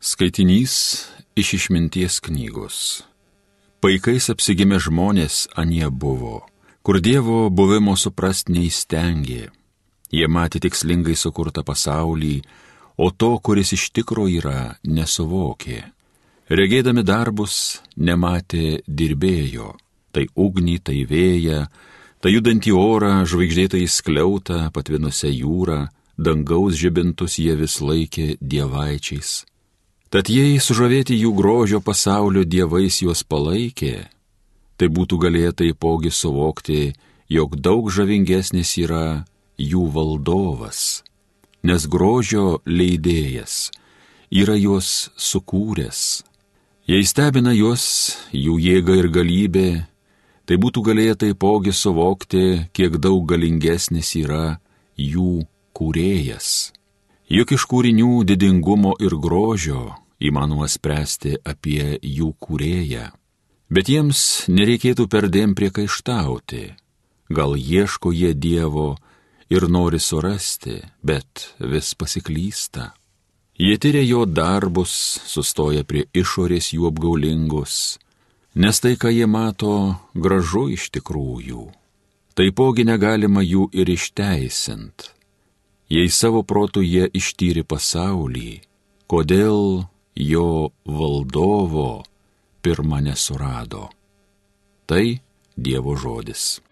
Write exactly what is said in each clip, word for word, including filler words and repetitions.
Skaitinys iš Išminties knygos. Paikais apsigimę žmonės anie buvo, kur Dievo buvimo suprast neįstengė. Jie matė tikslingai sukurtą pasaulį, o to, kuris iš tikro yra, nesuvokė. Regėdami darbus, nematė dirbėjo, tai ugnį, tai vėją, tai judantį orą, žvaigždėtą įskliautą, patvinusią jūrą, dangaus žibintus jie vis laikė dievaičiais. Tad jei sužavėti jų grožio pasaulio dievais juos palaikė, tai būtų galėję taipogi suvokti, jog daug žavingesnis yra jų valdovas, nes grožio leidėjas yra juos sukūręs. Jei stebina juos jų jėga ir galybė, tai būtų galėję taipogi suvokti, kiek daug galingesnis yra jų kūrėjas. Juk iš kūrinių didingumo ir grožio įmanoma spręsti apie jų kūrėją, bet jiems nereikėtų perdėm priekaištauti. Gal ieško jie Dievo ir nori surasti, bet vis pasiklysta. Jie tyria jo darbus, sustoja prie išorės jų apgaulingos, nes tai, ką jie mato, gražu iš tikrųjų. Taipogi negalima jų ir išteisint. Jei savo protu jie ištyrė pasaulį, kodėl jo valdovo pirma nesurado? Tai Dievo žodis.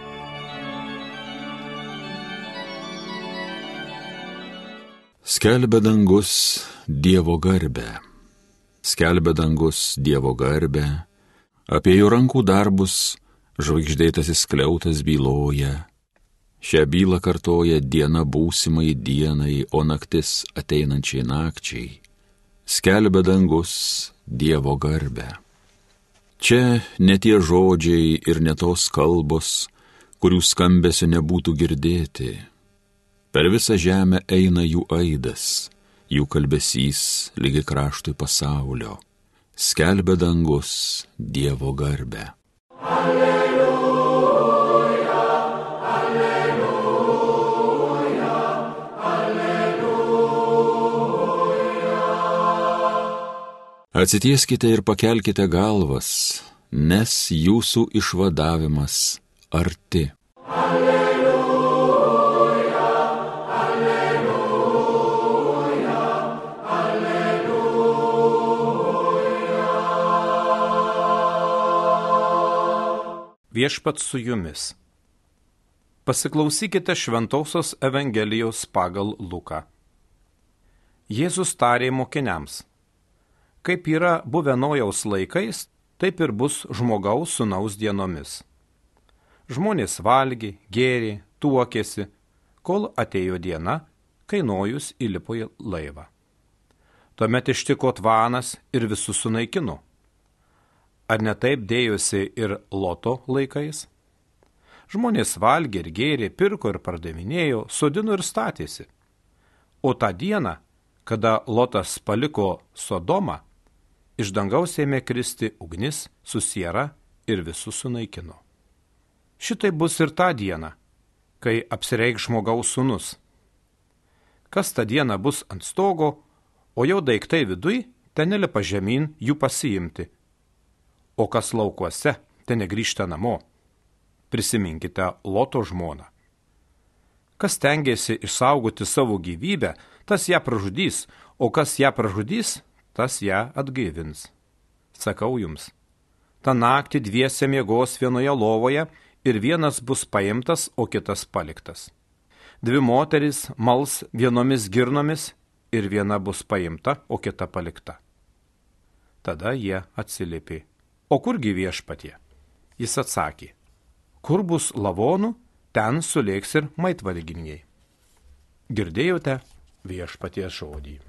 Skelbia dangus Dievo garbę. Skelbia dangus Dievo garbę. Apie jo rankų darbus žvaigždėtasis skliautas byloja. Šią bylą kartoja diena būsimai dienai, o naktis ateinančiai nakčiai. Skelbia dangus Dievo garbę. Čia ne tie žodžiai ir ne tos kalbos, kurių skambesio nebūtų girdėti. Per visą žemę eina jų aidas, jų kalbesys lygi kraštui pasaulio. Skelbia dangus Dievo garbę. Atsitieskite ir pakelkite galvas, nes jūsų išvadavimas arti. Alleluja, alleluja, alleluja. Viešpats su jumis. Pasiklausykite Šventosios Evangelijos pagal Luką. Jėzus tarė mokiniams: kaip yra buvę Nojaus laikais, taip ir bus žmogaus sūnaus dienomis. Žmonės valgė, gėrė, tuokėsi, kol atėjo diena, kai Nojus įlipo į laivą. Tuomet ištiko tvanas ir visus sunaikino. Ar ne taip dėjosi ir Loto laikais? Žmonės valgė ir gėrė, pirko ir pardavinėjo, sodino ir statėsi. O tą dieną, kada Lotas paliko Sodomą, iš dangaus ėmė kristi ugnis su siera ir visus sunaikino. Šitai bus ir tą dieną, kai apsireikš žmogaus sūnus. Kas tą dieną bus ant stogo, o jau daiktai viduj, ten nelipa žemyn jų pasiimti. O kas laukuose, ten negrįžta namo. Prisiminkite Loto žmoną. Kas stengiasi išsaugoti savo gyvybę, tas ją pražudys, o kas ją pražudys, tas ją atgaivins. Sakau jums, tą naktį dviese miegos vienoje lovoje ir vienas bus paimtas, o kitas paliktas. Dvi moterys mals vienomis girnomis ir viena bus paimta, o kita palikta. Tada jie atsiliepė: o kurgi Viešpatie? Jis atsakė: kur bus lavonų, ten sulėks ir maitvalginiai. Girdėjote Viešpaties žodį.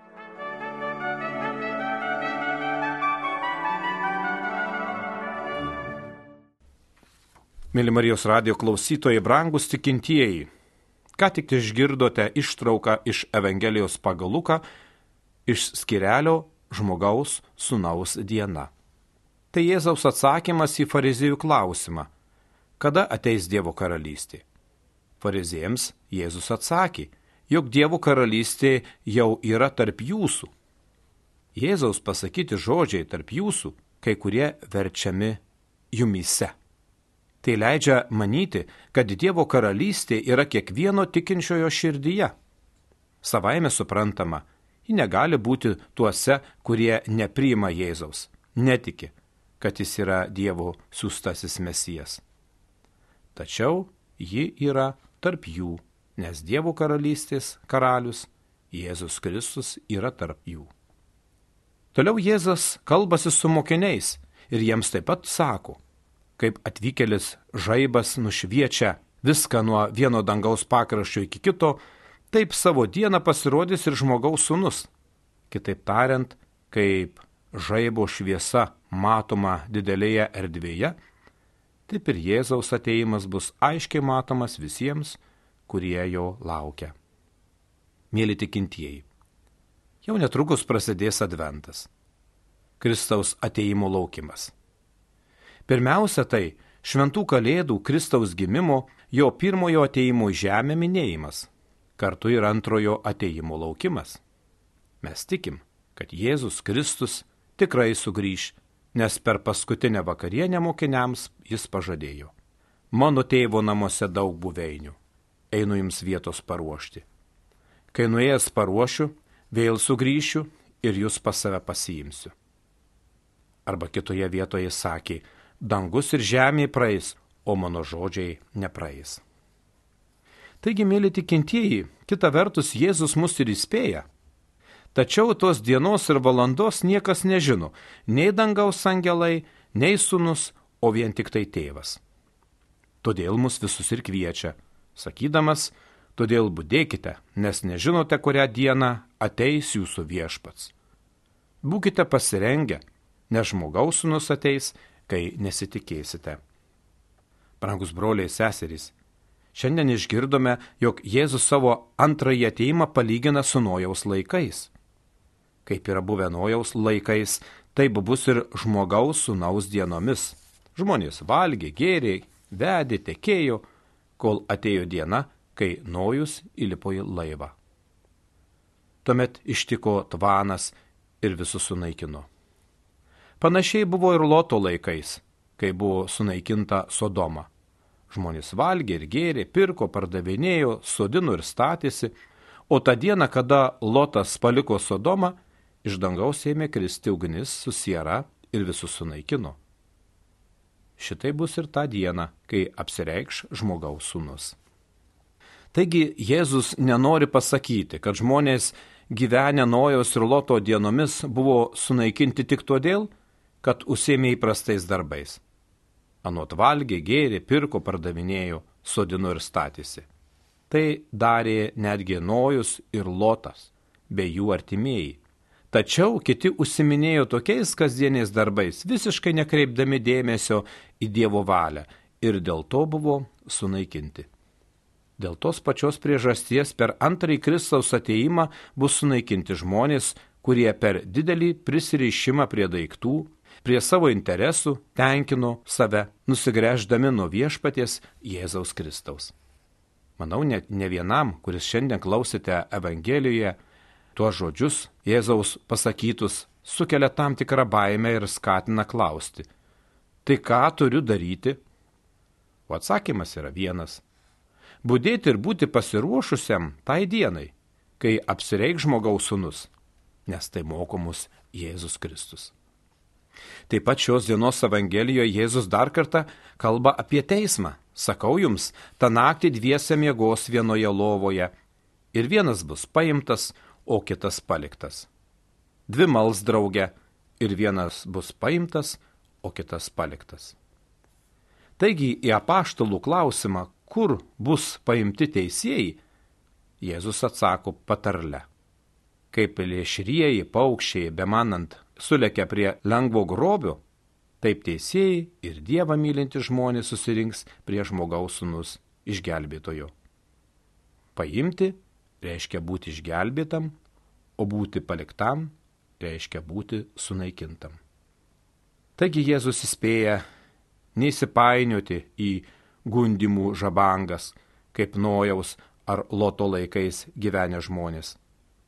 Mėly Marijos radijo klausytojai, brangus tikintieji, ką tik išgirdote ištrauką iš Evangelijos pagal Luką, iš skyrelio žmogaus sūnaus diena. Tai Jėzaus atsakymas į farizėjų klausimą: kada ateis Dievo karalystė? Fariziejams Jėzus atsakė, jog Dievo karalystė jau yra tarp jūsų. Jėzaus pasakyti žodžiai tarp jūsų, kai kurie verčiami jumyse. Tai leidžia manyti, kad Dievo karalystė yra kiekvieno tikinčiojo širdyje. Savaime suprantama, ji negali būti tuose, kurie nepriima Jėzaus, netiki, kad jis yra Dievo siųstasis Mesijas. Tačiau ji yra tarp jų, nes Dievo karalystės karalius Jėzus Kristus yra tarp jų. Toliau Jėzus kalbasi su mokiniais ir jiems taip pat sako, kaip atvykėlis žaibas nušviečia viską nuo vieno dangaus pakraščio iki kito, taip savo dieną pasirodys ir žmogaus sūnus. Kitaip tariant, kaip žaibo šviesa matoma didelėje erdvėje, taip ir Jėzaus atėjimas bus aiškiai matomas visiems, kurie jo laukia. Mėly tikintieji, jau netrukus prasidės adventas, Kristaus atėjimo laukimas. Pirmiausia tai šventų kalėdų Kristaus gimimo, jo pirmojo atėjimo į žemę minėjimas, kartu ir antrojo atėjimo laukimas. Mes tikim, kad Jėzus Kristus tikrai sugrįš, nes per paskutinę vakarienę mokiniams jis pažadėjo: mano tėvo namuose daug buveinių, einu jums vietos paruošti. Kai nuėjęs paruošiu, vėl sugrįšiu ir jūs pas save pasiimsiu. Arba kitoje vietoje sakė: dangus ir žemė praeis, o mano žodžiai nepraeis. Taigi, mėly tikintieji, kita vertus Jėzus mus ir įspėja. Tačiau tos dienos ir valandos niekas nežino, nei dangaus angelai, nei sūnus, o vien tik tai tėvas. Todėl mus visus ir kviečia, sakydamas: todėl budėkite, nes nežinote, kurią dieną ateis jūsų viešpats. Būkite pasirengę, nes žmogaus sūnus ateis, kai nesitikėsite. Brangus broliai seserys, šiandien išgirdome, jog Jėzus savo antrąjį atėjimą palygina su Nojaus laikais. Kaip yra buvę Nojaus laikais, taip bus ir žmogaus sūnaus dienomis. Žmonės valgė, gėrė, vedė, tekėjo, kol atėjo diena, kai Nojus įlipo į laivą. Tuomet ištiko tvanas ir visus sunaikino. Panašiai buvo ir Loto laikais, kai buvo sunaikinta Sodoma. Žmonės valgė ir gėrė, pirko, pardavinėjo, sodino ir statėsi, o tą dieną, kada Lotas paliko Sodomą, iš dangaus ėmė kristi ugnis su siera ir visus sunaikino. Šitai bus ir tą dieną, kai apsireikš žmogaus sūnus. Taigi Jėzus nenori pasakyti, kad žmonės gyvenę Nojaus ir Loto dienomis buvo sunaikinti tik todėl, kad užsiėmė įprastais darbais. Anot valgė, gėrė, pirko, pardavinėjo, sodino ir statėsi. Tai darė netgi Nojus ir Lotas, bei jų artimieji. Tačiau kiti užsiminėjo tokiais kasdieniais darbais, visiškai nekreipdami dėmesio į Dievo valią, ir dėl to buvo sunaikinti. Dėl tos pačios priežasties per antrąjį Kristaus atėjimą bus sunaikinti žmonės, kurie per didelį prisirišimą prie daiktų, prie savo interesų tenkino save, nusigręždami nuo viešpaties Jėzaus Kristaus. Manau, net ne vienam, kuris šiandien klausėte Evangelijoje, tuos žodžius Jėzaus pasakytus sukelia tam tikrą baimę ir skatina klausti: tai ką turiu daryti? O atsakymas yra vienas: budėti ir būti pasiruošusiam tai dienai, kai apsireikš žmogaus sūnus, nes tai moko mus Jėzus Kristus. Taip pat šios dienos Evangelijoje Jėzus dar kartą kalba apie teismą. Sakau jums, tą naktį dviese miegos vienoje lovoje, ir vienas bus paimtas, o kitas paliktas. Dvi mals drauge, ir vienas bus paimtas, o kitas paliktas. Taigi į apaštalų klausimą, kur bus paimti teisėjai, Jėzus atsako patarle: kaip plėšrieji paukščiai bemanant sulekia prie lengvo grobio, taip teisėjai ir Dievą mylintys žmonės susirinks prie žmogaus sūnus išgelbėtojo. Paimti reiškia būti išgelbėtam, o būti paliktam reiškia būti sunaikintam. Taigi Jėzus įspėja neįsipainioti į gundimų žabangas, kaip Nojaus ar Loto laikais gyvenę žmonės,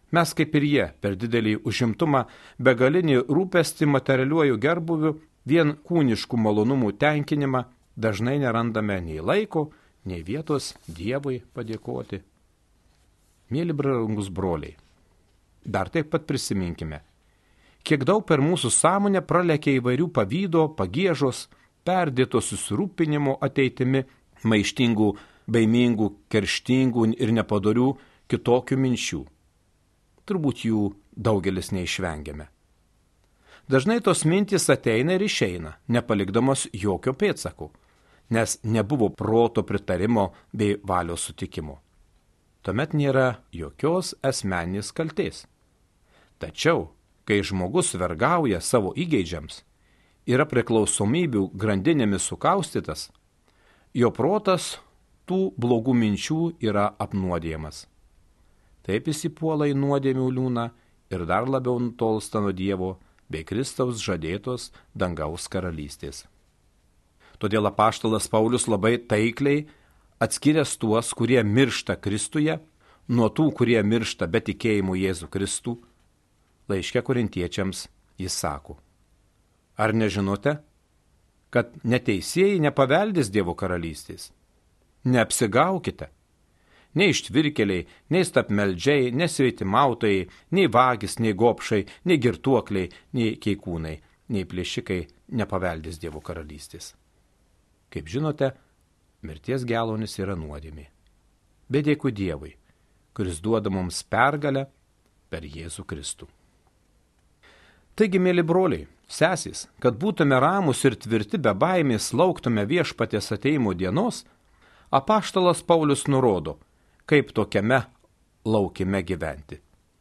Mes kaip ir jie, per didelį užimtumą, begalinį rūpestį materialiuoju gerbuviu, vien kūniškų malonumų tenkinimą, dažnai nerandame nei laiko, nei vietos Dievui padėkoti. Mėly brangus broliai, dar taip pat prisiminkime, kiek daug per mūsų sąmonę pralekia įvairių pavydo, pagiežos, perdėto susirūpinimo ateitimi, maištingų, baimingų, kerštingų ir nepadorių kitokių minčių. Turbūt jų daugelis neišvengiame. Dažnai tos mintys ateina ir išeina, nepalikdamos jokio pėdsako, nes nebuvo proto pritarimo bei valios sutikimo. Tuomet nėra jokios asmeninės kaltės. Tačiau, kai žmogus vergauja savo įgeidžiams, yra priklausomybių grandinėmis sukaustytas, jo protas tų blogų minčių yra apnuodijamas. Taip jis įpuola į nuodėmių liūną ir dar labiau nutolsta nuo Dievo bei Kristaus žadėtos dangaus karalystės. Todėl apaštalas Paulius labai taikliai atskyręs tuos, kurie miršta Kristuje, nuo tų, kurie miršta be tikėjimų Jėzų Kristų, laiške korintiečiams jis sako: ar nežinote, kad neteisėjai nepaveldės Dievo karalystės? Neapsigaukite. Nei ištvirkeliai, nei stapmeldžiai, nei sveitimautojai, nei vagis, nei gopšai, nei girtuokliai, nei keikūnai, nei plėšikai nepaveldės Dievo karalystės. Kaip žinote, mirties geluonis yra nuodėmė. Bet dėkui Dievui, kuris duoda mums pergalę per Jėzų Kristų. Taigi, mėly broliai, sesės, kad būtume ramus ir tvirti be baimės lauktume viešpaties ateimo dienos, apaštalas Paulius nurodo, kaip tokiame laukime gyventi.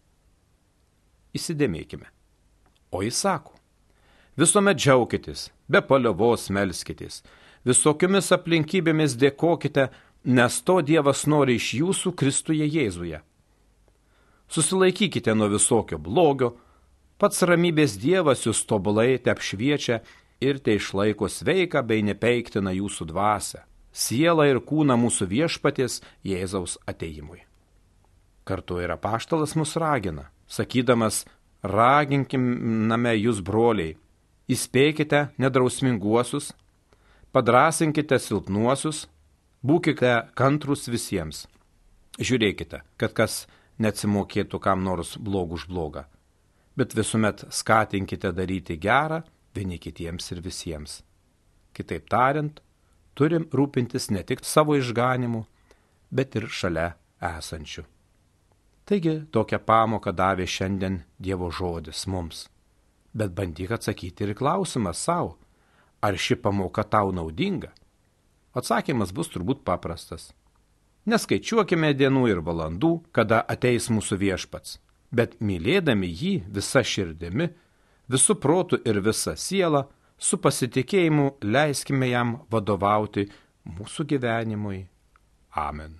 Įsidėmėkime. O jis sako: visuomet džiaukitės, be paliovos melskitės, visokiomis aplinkybėmis dėkokite, nes to Dievas nori iš jūsų Kristuje Jėzuje. Susilaikykite nuo visokio blogio, pats ramybės Dievas jūs tobulai te apšviečia ir te išlaiko sveiką bei nepeiktiną jūsų dvasią, sielą ir kūną mūsų viešpaties Jėzaus ateimui. Kartu ir apaštalas mus ragina, sakydamas: raginkiname jūs, broliai, įspėkite nedrausminguosius, padrasinkite silpnuosius, būkite kantrus visiems. Žiūrėkite, kad kas neatsimokėtų kam nors blogų už blogą, bet visuomet skatinkite daryti gerą vieni kitiems ir visiems. Kitaip tariant, turim rūpintis ne tik savo išganimu, bet ir šalia esančių. Taigi tokią pamoką davė šiandien Dievo žodis mums. Bet bandyk atsakyti ir klausimą savo, ar ši pamoka tau naudinga? Atsakymas bus turbūt paprastas. Neskaičiuokime dienų ir valandų, kada ateis mūsų viešpats, bet mylėdami jį visa širdimi, visų protų ir visa siela, su pasitikėjimu leiskime jam vadovauti mūsų gyvenimui. Amen.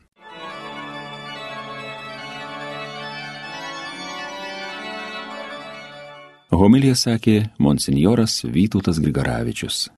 Homiliją sakė monsinjoras Vytautas Grigaravičius.